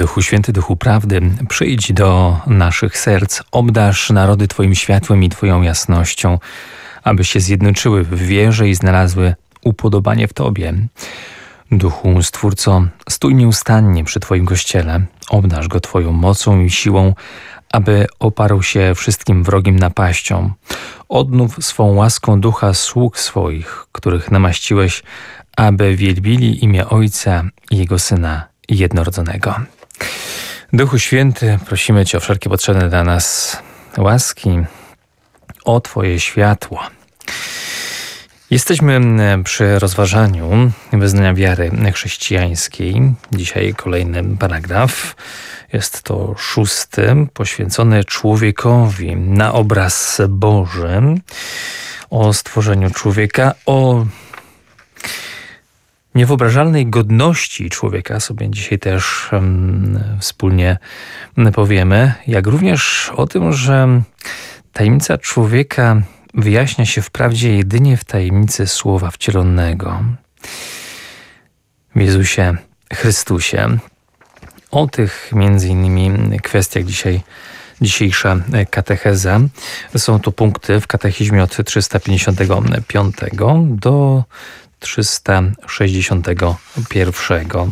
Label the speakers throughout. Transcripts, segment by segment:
Speaker 1: Duchu Święty, Duchu Prawdy, przyjdź do naszych serc, obdarz narody Twoim światłem i Twoją jasnością, aby się zjednoczyły w wierze i znalazły upodobanie w Tobie. Duchu Stwórco, stój nieustannie przy Twoim Kościele, obdarz go Twoją mocą i siłą, aby oparł się wszystkim wrogim napaściom. Odnów swą łaską ducha sług swoich, których namaściłeś, aby wielbili imię Ojca i Jego Syna jednorodzonego. Duchu Święty, prosimy Cię o wszelkie potrzebne dla nas łaski, o Twoje światło. Jesteśmy przy rozważaniu wyznania wiary chrześcijańskiej. Dzisiaj kolejny paragraf. Jest to 6, poświęcony człowiekowi na obraz Boży, o stworzeniu człowieka, o niewyobrażalnej godności człowieka sobie dzisiaj też wspólnie powiemy, jak również o tym, że tajemnica człowieka wyjaśnia się wprawdzie jedynie w tajemnicy Słowa Wcielonego, w Jezusie Chrystusie. O tych między innymi kwestiach dzisiejsza katecheza. Są to punkty w katechizmie od 355 do 361.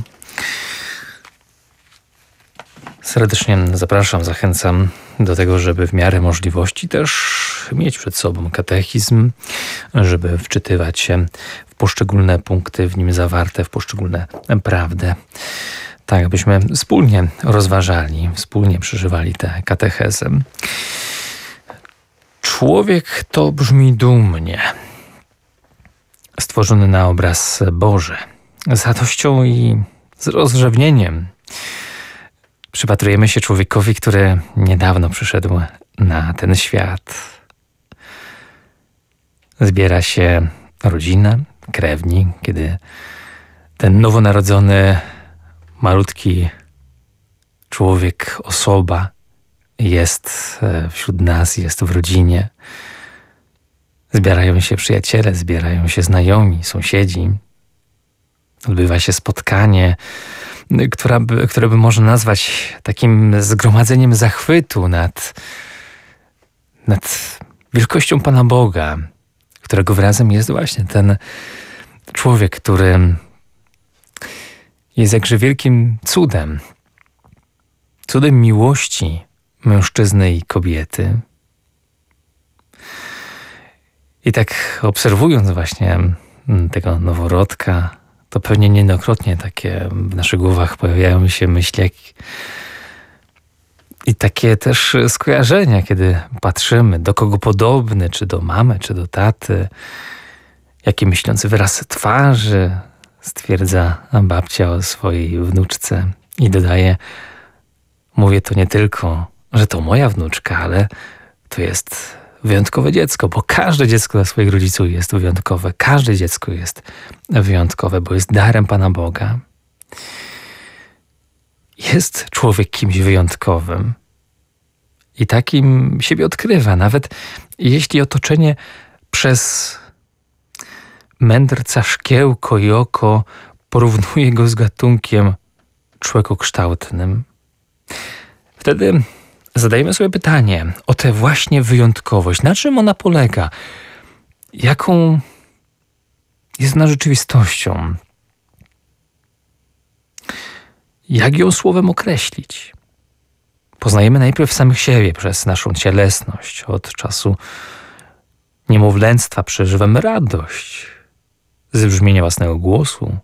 Speaker 1: Serdecznie zapraszam, zachęcam do tego, żeby w miarę możliwości też mieć przed sobą katechizm, żeby wczytywać się w poszczególne punkty w nim zawarte, w poszczególne prawdy, tak abyśmy wspólnie rozważali, wspólnie przeżywali tę katechezę. Człowiek to brzmi dumnie. Stworzony na obraz Boży. Z radością i z rozrzewnieniem przypatrujemy się człowiekowi, który niedawno przyszedł na ten świat. Zbiera się rodzina, krewni, kiedy ten nowonarodzony, malutki człowiek, osoba jest wśród nas, jest w rodzinie. Zbierają się przyjaciele, zbierają się znajomi, sąsiedzi. Odbywa się spotkanie, które by można nazwać takim zgromadzeniem zachwytu nad wielkością Pana Boga, którego wyrazem jest właśnie ten człowiek, który jest jakże wielkim cudem. Cudem miłości mężczyzny i kobiety. I tak obserwując właśnie tego noworodka, to pewnie niejednokrotnie takie w naszych głowach pojawiają się myśli i takie też skojarzenia, kiedy patrzymy, do kogo podobny, czy do mamy, czy do taty, jaki myślący wyraz twarzy stwierdza babcia o swojej wnuczce i dodaje: mówię to nie tylko, że to moja wnuczka, ale to jest wyjątkowe dziecko, bo każde dziecko dla swoich rodziców jest wyjątkowe. Każde dziecko jest wyjątkowe, bo jest darem Pana Boga. Jest człowiek kimś wyjątkowym i takim siebie odkrywa, nawet jeśli otoczenie przez mędrca szkiełko i oko porównuje go z gatunkiem człowiekokształtnym. Wtedy zadajemy sobie pytanie o tę właśnie wyjątkowość. Na czym ona polega? Jaką jest ona rzeczywistością? Jak ją słowem określić? Poznajemy najpierw samych siebie przez naszą cielesność. Od czasu niemowlęctwa przeżywamy radość z brzmienia własnego głosu,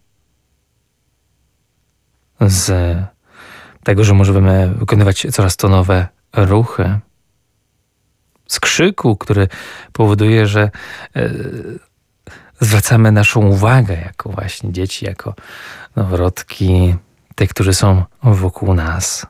Speaker 1: z tego, że możemy wykonywać coraz to nowe ruchy, z krzyku, który powoduje, że zwracamy naszą uwagę jako właśnie dzieci, jako noworodki, tych, którzy są wokół nas.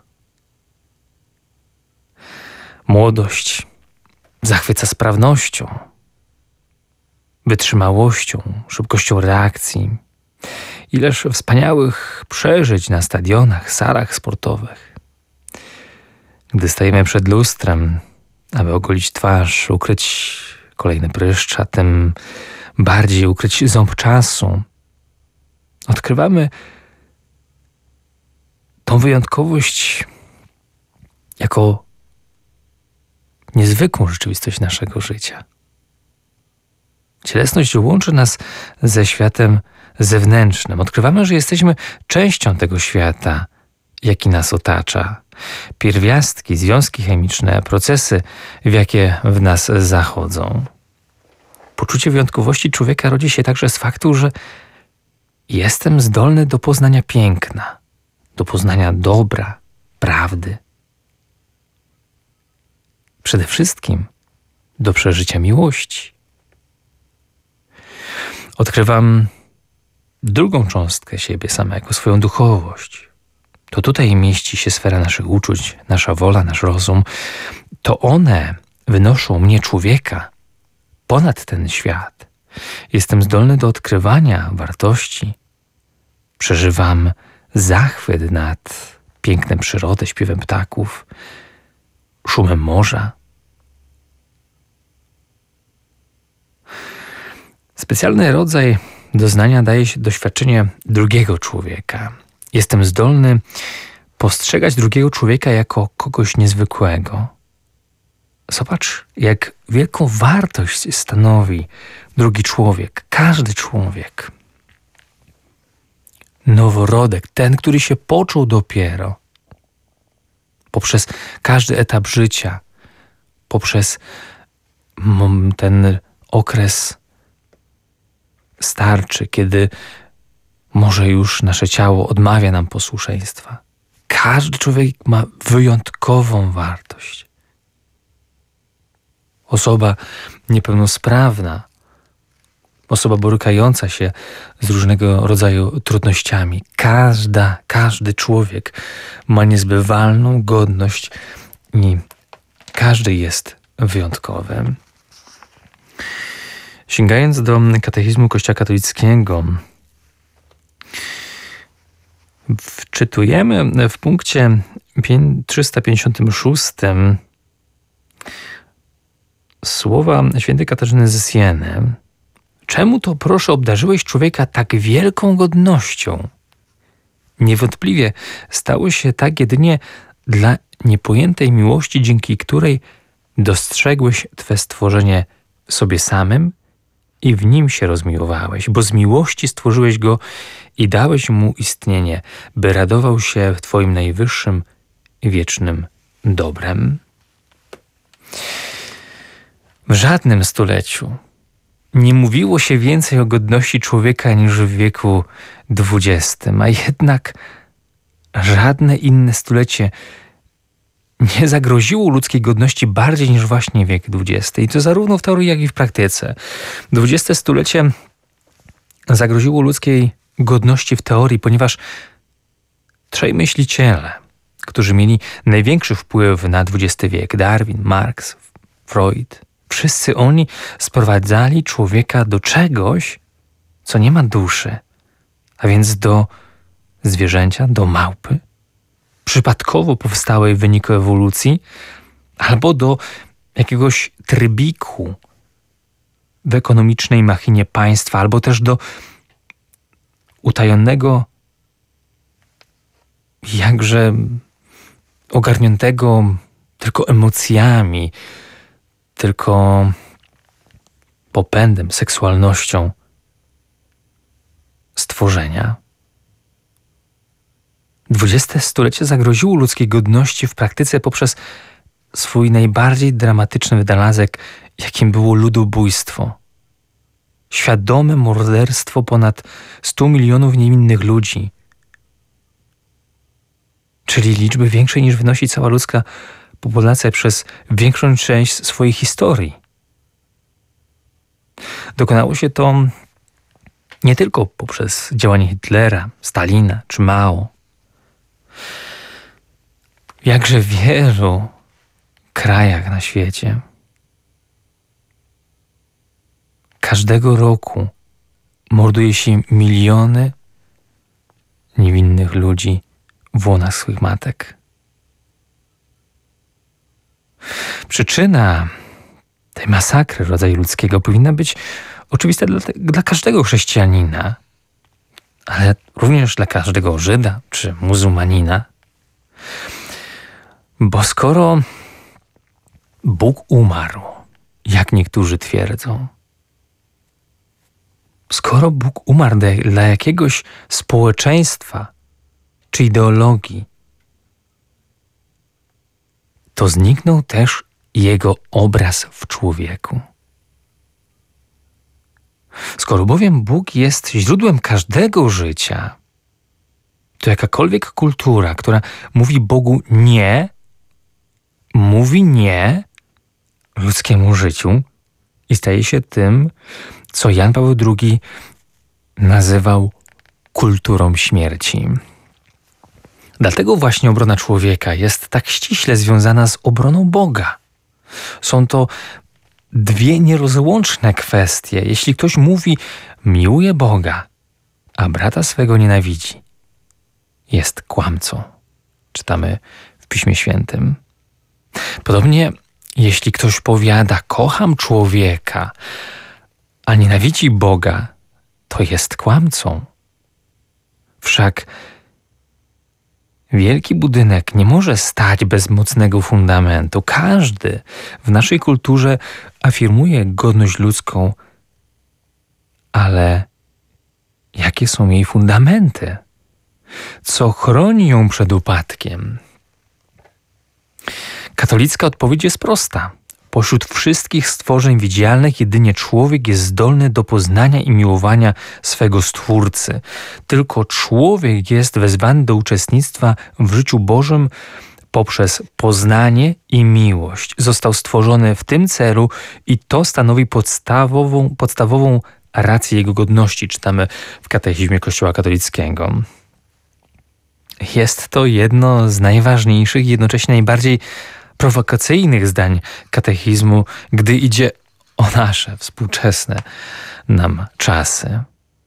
Speaker 1: Młodość zachwyca sprawnością, wytrzymałością, szybkością reakcji. Ileż wspaniałych przeżyć na stadionach, salach sportowych. Gdy stajemy przed lustrem, aby ogolić twarz, ukryć kolejny pryszcz, a tym bardziej ukryć ząb czasu, odkrywamy tą wyjątkowość jako niezwykłą rzeczywistość naszego życia. Cielesność łączy nas ze światem zewnętrznym. Odkrywamy, że jesteśmy częścią tego świata, jaki nas otacza. Pierwiastki, związki chemiczne, procesy, w jakie w nas zachodzą. Poczucie wyjątkowości człowieka rodzi się także z faktu, że jestem zdolny do poznania piękna, do poznania dobra, prawdy. Przede wszystkim do przeżycia miłości. Odkrywam drugą cząstkę siebie samego, swoją duchowość. To tutaj mieści się sfera naszych uczuć, nasza wola, nasz rozum. To one wynoszą mnie, człowieka, ponad ten świat. Jestem zdolny do odkrywania wartości. Przeżywam zachwyt nad pięknem przyrody, śpiewem ptaków, szumem morza. Specjalny rodzaj doznania daje się doświadczenie drugiego człowieka. Jestem zdolny postrzegać drugiego człowieka jako kogoś niezwykłego. Zobacz, jak wielką wartość stanowi drugi człowiek, każdy człowiek. Noworodek, ten, który się począł dopiero. Poprzez każdy etap życia, poprzez ten okres starczy, kiedy może już nasze ciało odmawia nam posłuszeństwa. Każdy człowiek ma wyjątkową wartość. Osoba niepełnosprawna, osoba borykająca się z różnego rodzaju trudnościami. Każdy człowiek ma niezbywalną godność i każdy jest wyjątkowy. Sięgając do katechizmu Kościoła katolickiego, wczytujemy w punkcie 356 słowa świętej Katarzyny ze Sieny. Czemu to, proszę, obdarzyłeś człowieka tak wielką godnością? Niewątpliwie stało się tak jedynie dla niepojętej miłości, dzięki której dostrzegłeś Twe stworzenie w sobie samym i w nim się rozmiłowałeś, bo z miłości stworzyłeś go i dałeś mu istnienie, by radował się w Twoim najwyższym i wiecznym dobrem. W żadnym stuleciu nie mówiło się więcej o godności człowieka niż w wieku XX, a jednak żadne inne stulecie nie zagroziło ludzkiej godności bardziej niż właśnie wiek XX. I to zarówno w teorii, jak i w praktyce. XX stulecie zagroziło ludzkiej godności w teorii, ponieważ trzej myśliciele, którzy mieli największy wpływ na XX wiek, Darwin, Marx, Freud, wszyscy oni sprowadzali człowieka do czegoś, co nie ma duszy, a więc do zwierzęcia, do małpy, przypadkowo powstałej w wyniku ewolucji, albo do jakiegoś trybiku w ekonomicznej machinie państwa, albo też do utajonego, jakże ogarniętego tylko emocjami, tylko popędem, seksualnością stworzenia. XX stulecie zagroziło ludzkiej godności w praktyce poprzez swój najbardziej dramatyczny wynalazek, jakim było ludobójstwo. Świadome morderstwo ponad 100 milionów niewinnych ludzi, czyli liczby większej niż wynosi cała ludzka populacja przez większą część swojej historii. Dokonało się to nie tylko poprzez działanie Hitlera, Stalina czy Mao. W jakże wielu krajach na świecie każdego roku morduje się miliony niewinnych ludzi w łonach swych matek. Przyczyna tej masakry rodzaju ludzkiego powinna być oczywista dla każdego chrześcijanina, ale również dla każdego Żyda czy muzułmanina, Bo skoro Bóg umarł, jak niektórzy twierdzą, skoro Bóg umarł dla jakiegoś społeczeństwa czy ideologii, to zniknął też Jego obraz w człowieku. Skoro bowiem Bóg jest źródłem każdego życia, to jakakolwiek kultura, która mówi Bogu nie, mówi nie ludzkiemu życiu i staje się tym, co Jan Paweł II nazywał kulturą śmierci. Dlatego właśnie obrona człowieka jest tak ściśle związana z obroną Boga. Są to dwie nierozłączne kwestie. Jeśli ktoś mówi, miłuje Boga, a brata swego nienawidzi, jest kłamcą. Czytamy w Piśmie Świętym. Podobnie, jeśli ktoś powiada, kocham człowieka, a nienawidzi Boga, to jest kłamcą. Wszak wielki budynek nie może stać bez mocnego fundamentu. Każdy w naszej kulturze afirmuje godność ludzką, ale jakie są jej fundamenty? Co chroni ją przed upadkiem? Katolicka odpowiedź jest prosta. Pośród wszystkich stworzeń widzialnych jedynie człowiek jest zdolny do poznania i miłowania swego Stwórcy. Tylko człowiek jest wezwany do uczestnictwa w życiu Bożym poprzez poznanie i miłość. Został stworzony w tym celu i to stanowi podstawową rację jego godności. Czytamy w Katechizmie Kościoła katolickiego. Jest to jedno z najważniejszych i jednocześnie najbardziej prowokacyjnych zdań katechizmu, gdy idzie o nasze współczesne nam czasy.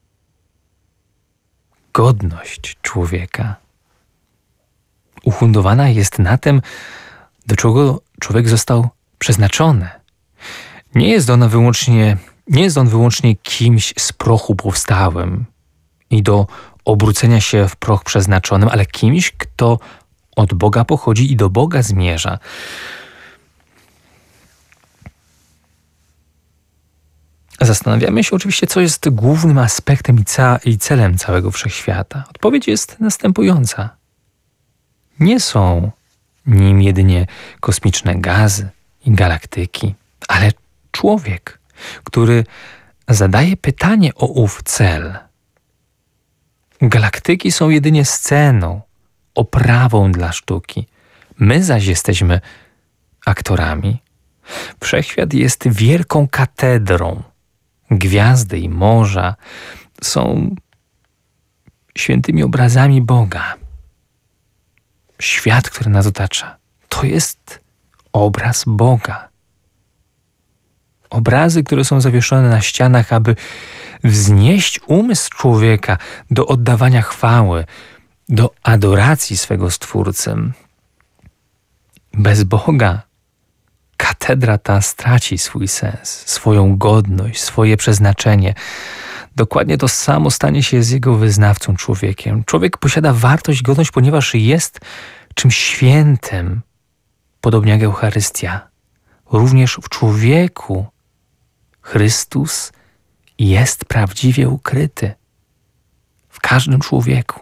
Speaker 1: Godność człowieka ufundowana jest na tym, do czego człowiek został przeznaczony. Nie jest on wyłącznie kimś z prochu powstałym i do obrócenia się w proch przeznaczonym, ale kimś, kto od Boga pochodzi i do Boga zmierza. Zastanawiamy się oczywiście, co jest głównym aspektem i celem całego wszechświata. Odpowiedź jest następująca. Nie są nim jedynie kosmiczne gazy i galaktyki, ale człowiek, który zadaje pytanie o ów cel. Galaktyki są jedynie sceną, oprawą dla sztuki. My zaś jesteśmy aktorami. Wszechświat jest wielką katedrą. Gwiazdy i morza są świętymi obrazami Boga. Świat, który nas otacza, to jest obraz Boga. Obrazy, które są zawieszone na ścianach, aby wznieść umysł człowieka do oddawania chwały, do adoracji swego Stwórcy. Bez Boga katedra ta straci swój sens, swoją godność, swoje przeznaczenie. Dokładnie to samo stanie się z jego wyznawcą człowiekiem. Człowiek posiada wartość, godność, ponieważ jest czymś świętym, podobnie jak Eucharystia. Również w człowieku Chrystus jest prawdziwie ukryty. W każdym człowieku.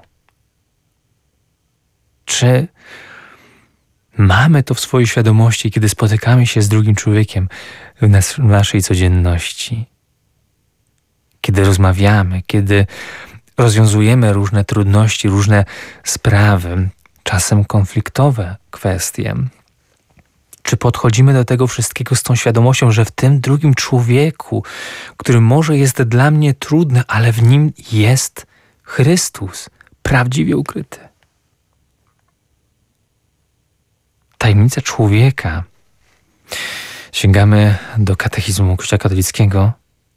Speaker 1: Czy mamy to w swojej świadomości, kiedy spotykamy się z drugim człowiekiem w naszej codzienności? Kiedy rozmawiamy, kiedy rozwiązujemy różne trudności, różne sprawy, czasem konfliktowe kwestie. Czy podchodzimy do tego wszystkiego z tą świadomością, że w tym drugim człowieku, który może jest dla mnie trudny, ale w nim jest Chrystus, prawdziwie ukryty? Tajemnica człowieka. Sięgamy do katechizmu Kościoła katolickiego.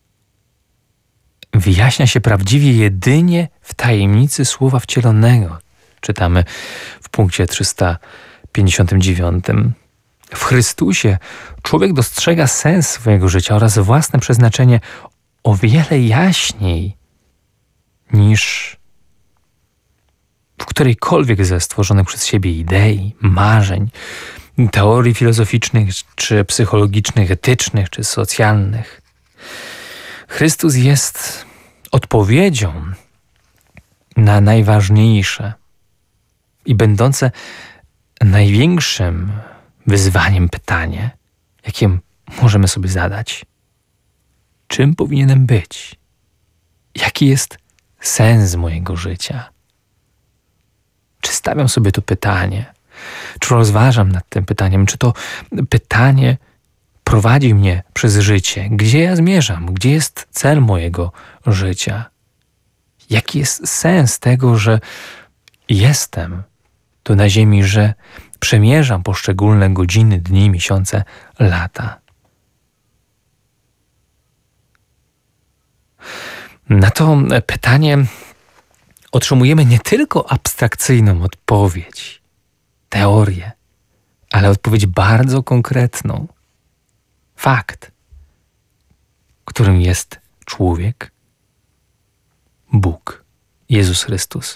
Speaker 1: Wyjaśnia się prawdziwie jedynie w tajemnicy Słowa Wcielonego. Czytamy w punkcie 359. W Chrystusie człowiek dostrzega sens swojego życia oraz własne przeznaczenie o wiele jaśniej niż w którejkolwiek ze stworzonych przez siebie idei, marzeń, teorii filozoficznych, czy psychologicznych, etycznych, czy socjalnych. Chrystus jest odpowiedzią na najważniejsze i będące największym wyzwaniem pytanie, jakie możemy sobie zadać. Czym powinienem być? Jaki jest sens mojego życia? Czy stawiam sobie to pytanie? Czy rozważam nad tym pytaniem? Czy to pytanie prowadzi mnie przez życie? Gdzie ja zmierzam? Gdzie jest cel mojego życia? Jaki jest sens tego, że jestem tu na ziemi, że przemierzam poszczególne godziny, dni, miesiące, lata? Na to pytanie otrzymujemy nie tylko abstrakcyjną odpowiedź, teorię, ale odpowiedź bardzo konkretną. Fakt, którym jest człowiek, Bóg, Jezus Chrystus.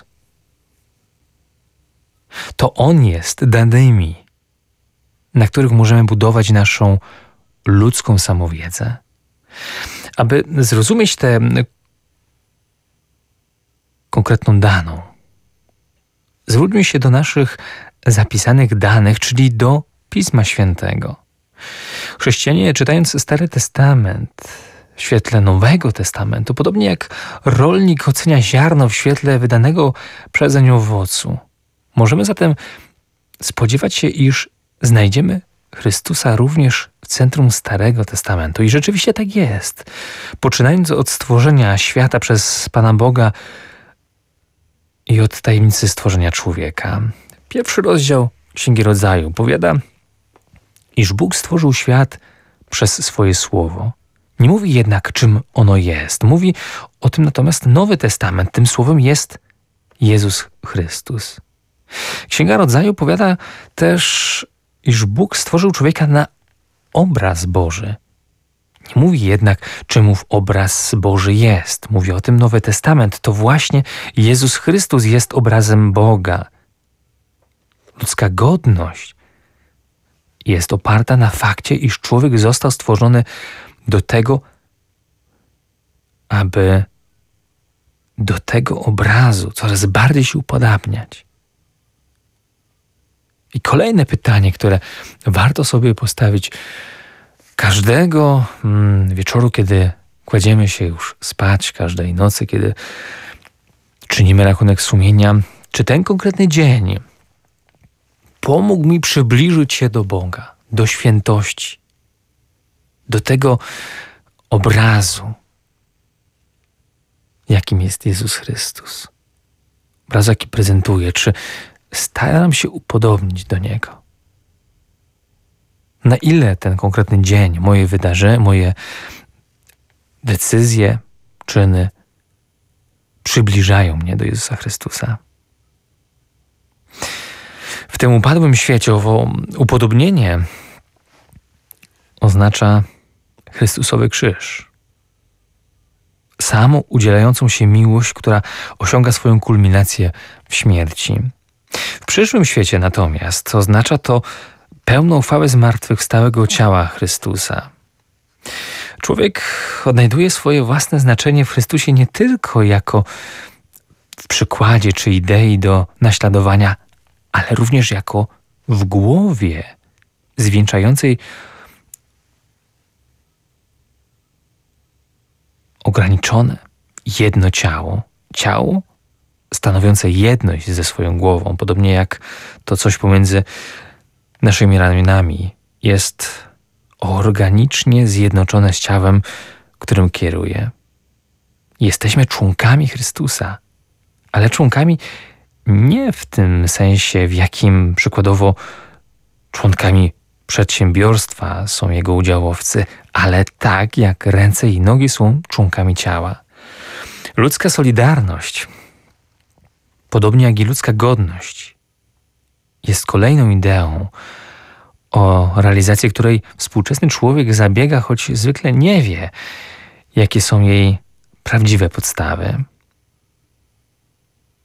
Speaker 1: To On jest danymi, na których możemy budować naszą ludzką samowiedzę. Aby zrozumieć tę konkretną daną, zwróćmy się do naszych zapisanych danych, czyli do Pisma Świętego. Chrześcijanie, czytając Stary Testament w świetle Nowego Testamentu, podobnie jak rolnik ocenia ziarno w świetle wydanego przezeń owocu, możemy zatem spodziewać się, iż znajdziemy Chrystusa również w centrum Starego Testamentu. I rzeczywiście tak jest. Poczynając od stworzenia świata przez Pana Boga i od tajemnicy stworzenia człowieka. Pierwszy rozdział Księgi Rodzaju powiada, iż Bóg stworzył świat przez swoje słowo. Nie mówi jednak, czym ono jest. Mówi o tym natomiast Nowy Testament. Tym słowem jest Jezus Chrystus. Księga Rodzaju powiada też, iż Bóg stworzył człowieka na obraz Boży. Nie mówi jednak, czym ów obraz Boży jest. Mówi o tym Nowy Testament. To właśnie Jezus Chrystus jest obrazem Boga. Ludzka godność jest oparta na fakcie, iż człowiek został stworzony do tego, aby do tego obrazu coraz bardziej się upodabniać. I kolejne pytanie, które warto sobie postawić każdego wieczoru, kiedy kładziemy się już spać, każdej nocy, kiedy czynimy rachunek sumienia, czy ten konkretny dzień pomógł mi przybliżyć się do Boga, do świętości, do tego obrazu, jakim jest Jezus Chrystus. Obrazu, jaki prezentuje. Czy staram się upodobnić do Niego? Na ile ten konkretny dzień, moje wydarzenia, moje decyzje, czyny przybliżają mnie do Jezusa Chrystusa? W tym upadłym świecie owo upodobnienie oznacza Chrystusowy krzyż. Samą udzielającą się miłość, która osiąga swoją kulminację w śmierci. W przyszłym świecie natomiast oznacza to pełną chwałę zmartwychwstałego ciała Chrystusa. Człowiek odnajduje swoje własne znaczenie w Chrystusie nie tylko jako w przykładzie czy idei do naśladowania, ale również jako w głowie zwieńczającej ograniczone jedno ciało. Ciało stanowiące jedność ze swoją głową, podobnie jak to coś pomiędzy naszymi ramionami jest organicznie zjednoczone z ciałem, którym kieruje. Jesteśmy członkami Chrystusa, ale członkami nie w tym sensie, w jakim przykładowo członkami przedsiębiorstwa są jego udziałowcy, ale tak jak ręce i nogi są członkami ciała. Ludzka solidarność, podobnie jak i ludzka godność, jest kolejną ideą, o realizację której współczesny człowiek zabiega, choć zwykle nie wie, jakie są jej prawdziwe podstawy.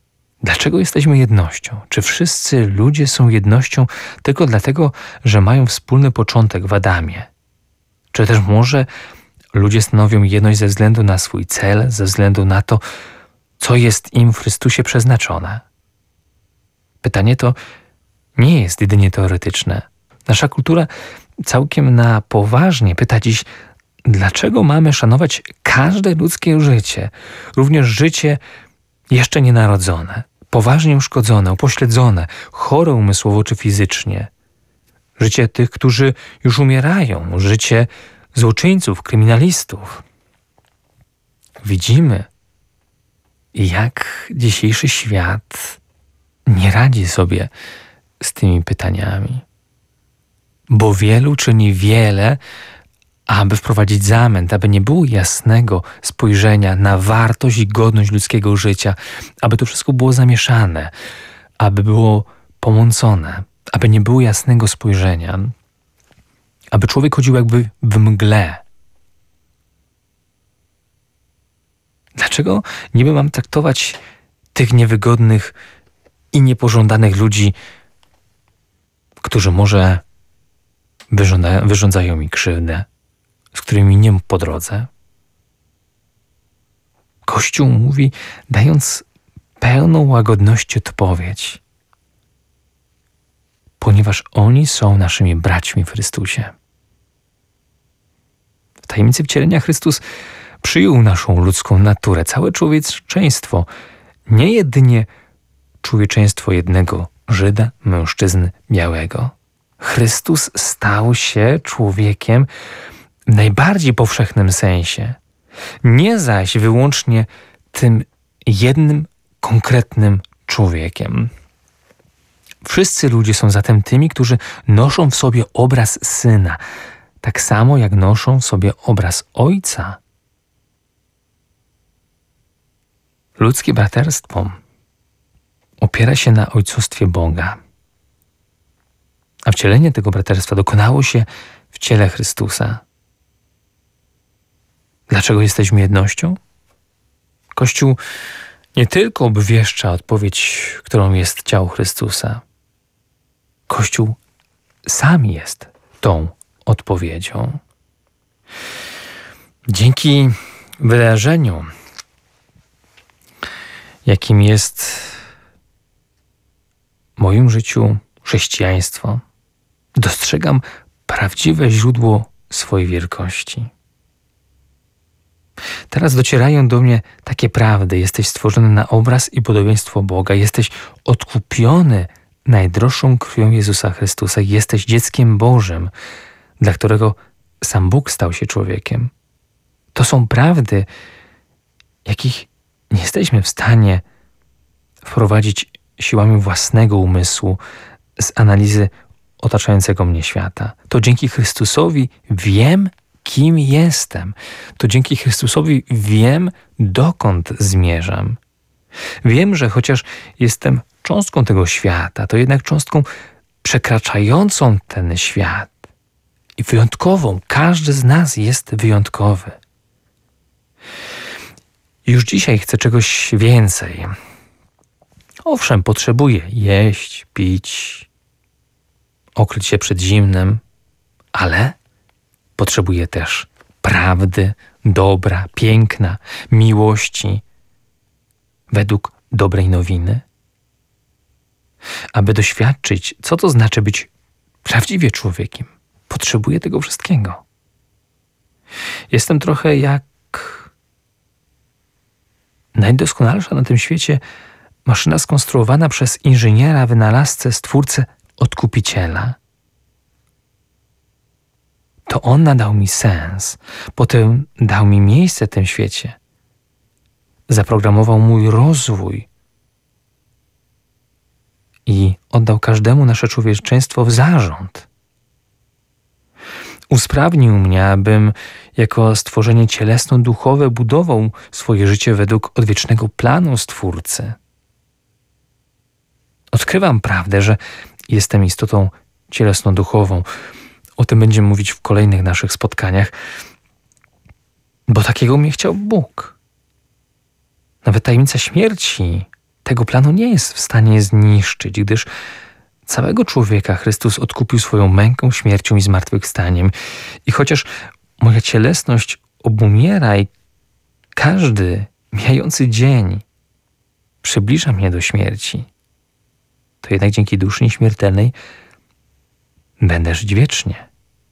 Speaker 1: Dlaczego jesteśmy jednością? Czy wszyscy ludzie są jednością tylko dlatego, że mają wspólny początek w Adamie? Czy też może ludzie stanowią jedność ze względu na swój cel, ze względu na to, co jest im w Chrystusie przeznaczone? Pytanie to nie jest jedynie teoretyczne. Nasza kultura całkiem na poważnie pyta dziś, dlaczego mamy szanować każde ludzkie życie, również życie jeszcze nienarodzone, poważnie uszkodzone, upośledzone, chore umysłowo czy fizycznie. Życie tych, którzy już umierają, życie złoczyńców, kryminalistów. Widzimy, jak dzisiejszy świat nie radzi sobie z tymi pytaniami, bo wielu czyni wiele, aby wprowadzić zamęt, aby nie było jasnego spojrzenia na wartość i godność ludzkiego życia, aby to wszystko było zamieszane, aby było pomącone, aby nie było jasnego spojrzenia, aby człowiek chodził jakby w mgle. Dlaczego niby mam traktować tych niewygodnych i niepożądanych ludzi, którzy może wyrządzają mi krzywdę, z którymi nie po drodze? Kościół mówi, dając pełną łagodności odpowiedź, ponieważ oni są naszymi braćmi w Chrystusie. W tajemnicy wcielenia Chrystus przyjął naszą ludzką naturę, całe człowieczeństwo, nie jedynie człowieczeństwo jednego Żyda, mężczyzny białego. Chrystus stał się człowiekiem w najbardziej powszechnym sensie, nie zaś wyłącznie tym jednym konkretnym człowiekiem. Wszyscy ludzie są zatem tymi, którzy noszą w sobie obraz Syna, tak samo jak noszą w sobie obraz Ojca. Ludzkie braterstwo opiera się na ojcostwie Boga, a wcielenie tego braterstwa dokonało się w ciele Chrystusa. Dlaczego jesteśmy jednością? Kościół nie tylko obwieszcza odpowiedź, którą jest ciało Chrystusa. Kościół sam jest tą odpowiedzią. Dzięki wydarzeniu, jakim jest w moim życiu chrześcijaństwo, dostrzegam prawdziwe źródło swojej wielkości. Teraz docierają do mnie takie prawdy. Jesteś stworzony na obraz i podobieństwo Boga. Jesteś odkupiony najdroższą krwią Jezusa Chrystusa. Jesteś dzieckiem Bożym, dla którego sam Bóg stał się człowiekiem. To są prawdy, jakich nie jesteśmy w stanie wprowadzić siłami własnego umysłu z analizy otaczającego mnie świata. To dzięki Chrystusowi wiem, kim jestem. To dzięki Chrystusowi wiem, dokąd zmierzam. Wiem, że chociaż jestem cząstką tego świata, to jednak cząstką przekraczającą ten świat i wyjątkową. Każdy z nas jest wyjątkowy. Już dzisiaj chcę czegoś więcej. Owszem, potrzebuję jeść, pić, okryć się przed zimnem, ale potrzebuję też prawdy, dobra, piękna, miłości według dobrej nowiny. Aby doświadczyć, co to znaczy być prawdziwie człowiekiem, potrzebuję tego wszystkiego. Jestem trochę jak najdoskonalsza na tym świecie maszyna skonstruowana przez inżyniera, wynalazcę, stwórcę, odkupiciela. To on nadał mi sens, potem dał mi miejsce w tym świecie. Zaprogramował mój rozwój i oddał każdemu nasze człowieczeństwo w zarząd. Usprawnił mnie, abym jako stworzenie cielesno-duchowe budował swoje życie według odwiecznego planu Stwórcy. Odkrywam prawdę, że jestem istotą cielesno-duchową. O tym będziemy mówić w kolejnych naszych spotkaniach, bo takiego mnie chciał Bóg. Nawet tajemnica śmierci tego planu nie jest w stanie zniszczyć, gdyż całego człowieka Chrystus odkupił swoją męką, śmiercią i zmartwychwstaniem. I chociaż moja cielesność obumiera i każdy mijający dzień przybliża mnie do śmierci, to jednak dzięki duszy nieśmiertelnej będę żyć wiecznie.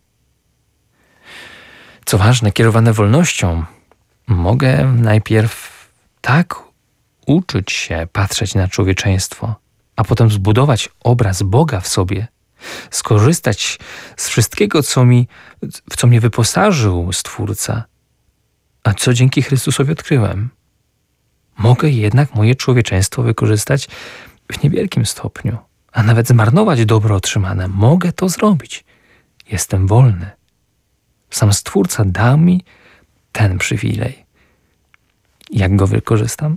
Speaker 1: Co ważne, kierowane wolnością, mogę najpierw tak uczyć się patrzeć na człowieczeństwo, a potem zbudować obraz Boga w sobie, skorzystać z wszystkiego, w co mnie wyposażył Stwórca, a co dzięki Chrystusowi odkryłem. Mogę jednak moje człowieczeństwo wykorzystać w niewielkim stopniu, a nawet zmarnować dobro otrzymane. Mogę to zrobić. Jestem wolny. Sam Stwórca dał mi ten przywilej. Jak go wykorzystam?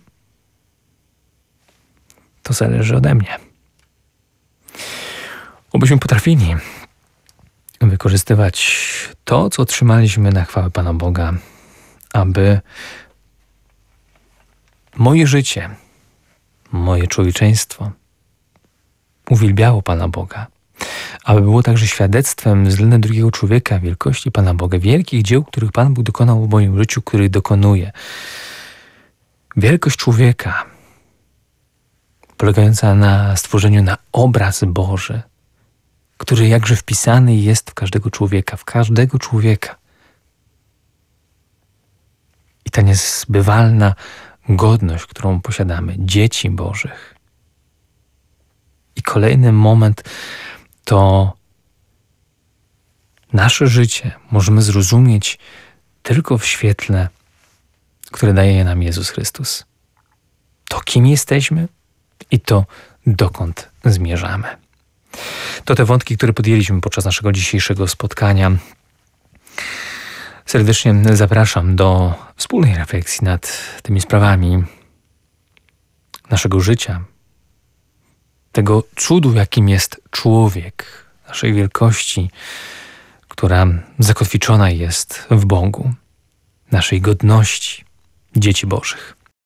Speaker 1: To zależy ode mnie. Obyśmy potrafili wykorzystywać to, co otrzymaliśmy na chwałę Pana Boga, aby moje życie, moje człowieczeństwo uwielbiało Pana Boga, aby było także świadectwem względem drugiego człowieka wielkości Pana Boga, wielkich dzieł, których Pan Bóg dokonał w moim życiu, których dokonuje. Wielkość człowieka polegająca na stworzeniu na obraz Boży, który jakże wpisany jest w każdego człowieka, I ta niezbywalna godność, którą posiadamy, dzieci Bożych. I kolejny moment to nasze życie możemy zrozumieć tylko w świetle, które daje nam Jezus Chrystus. To, kim jesteśmy i to, dokąd zmierzamy. To te wątki, które podjęliśmy podczas naszego dzisiejszego spotkania. Serdecznie zapraszam do wspólnej refleksji nad tymi sprawami naszego życia, tego cudu, jakim jest człowiek, naszej wielkości, która zakotwiczona jest w Bogu, naszej godności, dzieci Bożych.